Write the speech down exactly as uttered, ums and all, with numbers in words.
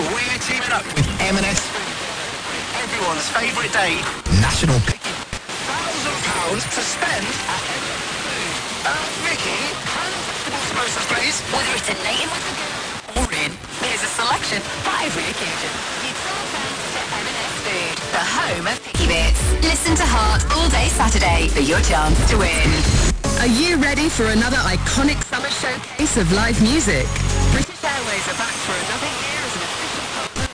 We're teaming up with M and S. Everyone's favourite day. National Picky. Thousand pounds to spend at M and S Food. Uh, Vicky, hand vegetable samosas, please. Whether it's a native or in, here's a selection for every occasion. It's all thanks to M and S Food, the home of Picky Bits. Listen to Heart all day Saturday for your chance to win. Are you ready for another iconic summer showcase of live music? British Airways are back for another